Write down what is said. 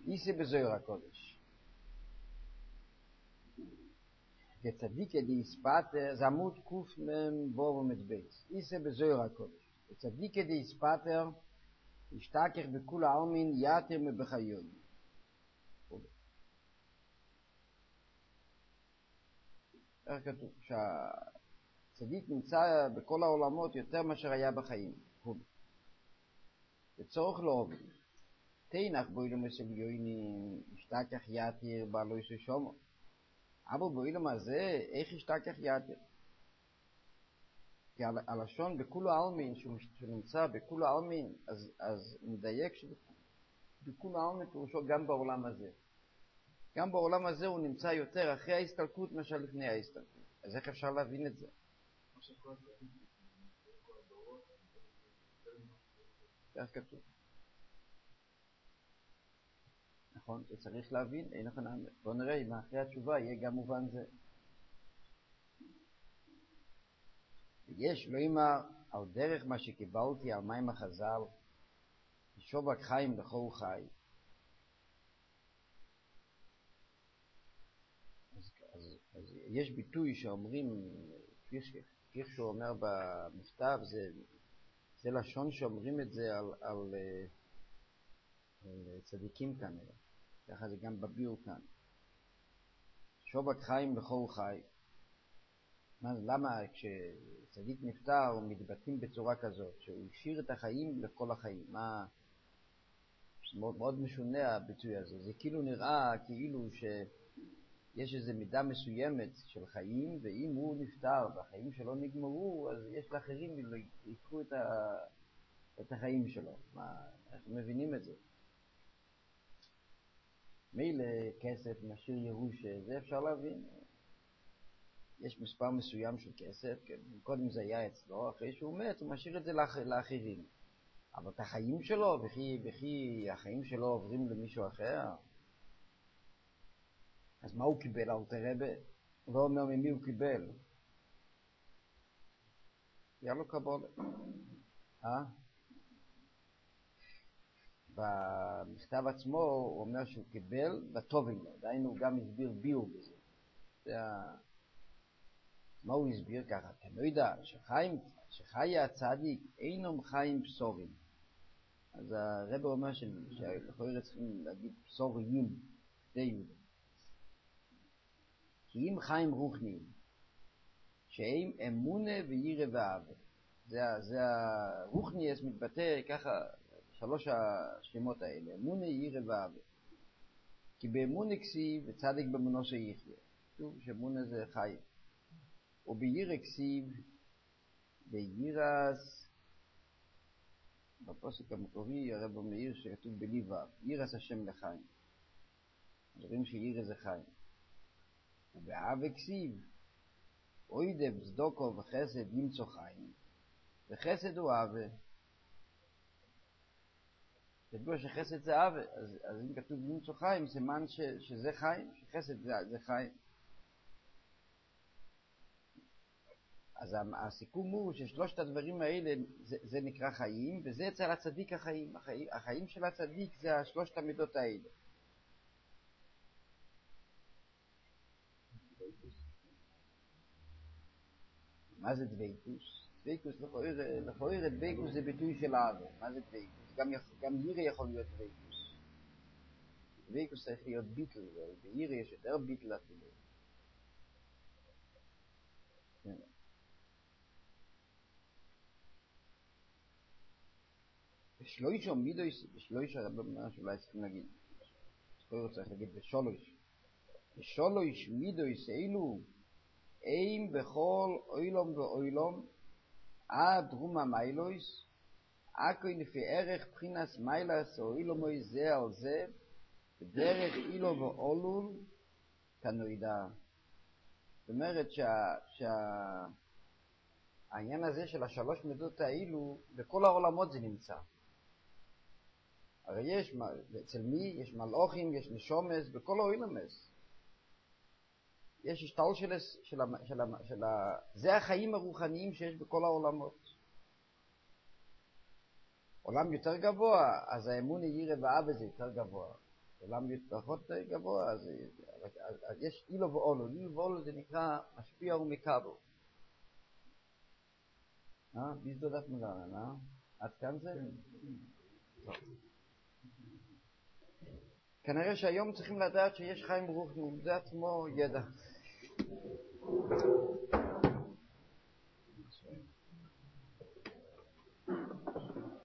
איסה בזוהר הקודש. וצדיקה דאיספטר, זה עמוד קוף מבוא ומצבייס. איסה בזוהר הקודש. וצדיקה דאיספטר, השתכח בכול העלמין יתר מבחיון. איך כתוב? שהצדיק נמצא בכל העולמות יותר מאשר היה בחיים. וצורך להוביל. תינך באילום הסליונים, השתכח יתר בעלו ישושומו. אבל באילום הזה, איך השתכח יתר? כי הלשון בכולו העלמין, שנמצא בכולו העלמין, אז מדייק שבכולו העלמין פירושו גם בעולם הזה. גם בעולם הזה הוא נמצא יותר אחרי ההסתלקות מאשר לפני ההסתלקות. אז איך אפשר להבין את זה? כך כתוב. נכון, זה צריך להבין, אין לכם. בוא נראה אם אחרי התשובה יהיה גם מובן זה. יש, לא אמר, על דרך מה שקיבלתי על מים החז"ל, שובק חיים לכל חי. אז יש ביטוי שאומרים, כפי שהוא אומר במכתב, זה לשון שאומרים את זה על צדיקים כאן. ככה זה גם בביאור כאן. שובק חיים לכל חי. למה כשצדיק נפטר מתבטאים בצורה כזאת, שהוא השאיר את החיים לכל החיים? מאוד, מאוד משונה הביטוי הזה. זה כאילו נראה כאילו שיש איזו מידה מסוימת של חיים, ואם הוא נפטר והחיים שלו נגמרו, אז יש לאחרים שיקחו את החיים שלו. איך מבינים את זה? מילא כסף, משאיר ירושה, זה אפשר להבין. יש מספר מסוים של כסף, קודם זה היה אצלו, אחרי שהוא מת הוא משאיר את זה לאחרים. אבל את החיים שלו, וכי החיים שלו עוברים למישהו אחר, אז מה הוא קיבל? אלתר רבי לא אומר ממי הוא קיבל. היה לו קבלה. במכתב עצמו הוא אומר שהוא קיבל בטובים לו, דהיינו הוא גם הסביר ביור בזה. מה הוא הסביר ככה? אתה לא יודע שחיי הצדיק אינם חיים בשורים. אז הרב אומר שלכאורה צריכים להגיד בשוריים, שתי יהודים. כי אם חיים רוחניים, שהם אמונה וירא ואהבה. זה הרוחניאס מתבטא ככה, שלוש השמות האלה, אמונה, ירא ואהבה. כי באמונה כסיב וצדיק באמונו שיחיה. כתוב שאמונה זה חיים. ובירא כסיב, בירס, בפסוק המקורי הרב מאיר שכתוב בליבה, ירס השם לחיים. רואים שירא זה חיים. ובאהבה כסיב, אוידב, צדוקו וחסד ימצוא חיים, וחסד הוא אהבה. תדעו שחסד זה אהבה, אז אם כתוב ימצוא חיים, סימן שזה חיים, שחסד זה חיים. אז הסיכום הוא ששלושת הדברים האלה זה נקרא חיים, וזה אצל הצדיק החיים. החיים של הצדיק זה השלושת המידות האלה. מה זה דבקות? דבקות, לכאורה דבקות זה ביטוי של אהבה. מה זה דבקות? גם ירא יכול להיות דבקות. דבקות צריך להיות ביטל, בירא יש יותר ביטל אפילו. בשלושה מידויס, בשלושה הרב אומר שאולי צריכים להגיד, צריך להגיד בשלוש מידויס אילו, אין בכל אוילום ואוילום, עד רומה מיילויס, אקוי לפי ערך בחינס מיילס או אילומוי זה על זה, בדרך אילו ואולול, כנוידה. זאת אומרת שהעניין הזה של השלוש מידות האלו, בכל העולמות זה נמצא. הרי יש, אצל מי? יש מלאכים, יש נשומס, בכל האוילומס. יש השתל זה החיים הרוחניים שיש בכל העולמות. עולם יותר גבוה, אז האמון ירא ואהבה זה יותר גבוה. עולם פחות גבוה, אז יש אילו ואולו. אילו ואולו זה נקרא משפיע ומקבל. wie soll das lernen, עד כאן זה? כנראה שהיום צריכים לדעת שיש חיים ברוך הוא, זה עצמו ידע.